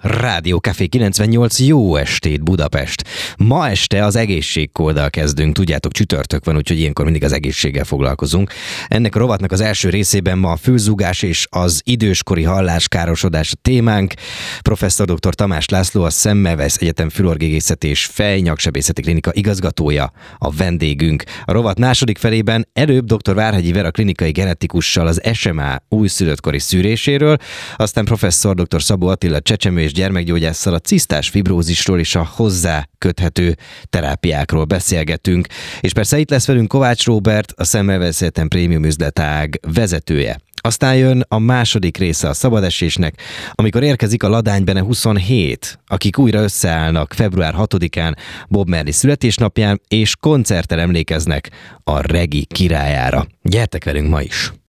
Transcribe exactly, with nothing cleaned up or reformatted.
Rádió Café kilencvennyolc, jó estét Budapest! Ma este az egészségkóddal kezdünk, tudjátok, csütörtök van, úgyhogy ilyenkor mindig az egészséggel foglalkozunk. Ennek a rovatnak az első részében ma a fülzúgás és az időskori halláskárosodás a témánk. Professzor dr. Tamás László, a Semmelweis Egyetem Fülorgégészeti és Fejnyaksebészeti Klinika igazgatója a vendégünk. A rovat második felében előbb dr. Várhegyi Vera klinikai genetikussal az es em á újszülöttkori szűréséről, aztán professzor dr. Szabó Attila csecsemő és gyermekgyógyásszal a cisztás fibrózisról és a hozzá köthető terápiákról beszélgetünk. És persze itt lesz velünk Kovács Róbert, a Semmelweis Egyetem prémium üzletág vezetője. Aztán jön a második része a szabadesésnek, amikor érkezik a Ladány Bene huszonhét, akik újra összeállnak február hatodikán Bob Marley születésnapján, és koncerttel emlékeznek a reggae királyára. Gyertek velünk ma is!